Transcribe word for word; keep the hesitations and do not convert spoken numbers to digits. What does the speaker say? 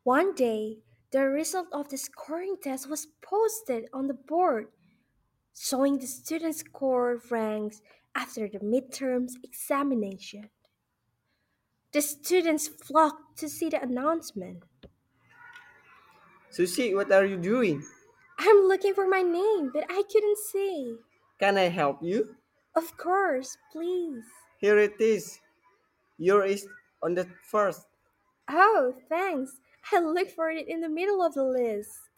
One day, the result of the scoring test was posted on the board, showing the students' score ranks after the midterms examination. The students flocked to see the announcement. Sushi, what are you doing? I'm looking for my name, but I couldn't see. Can I help you? Of course, please. Here it is. Yours is on the first. Oh, thanks. I looked for it in the middle of the list.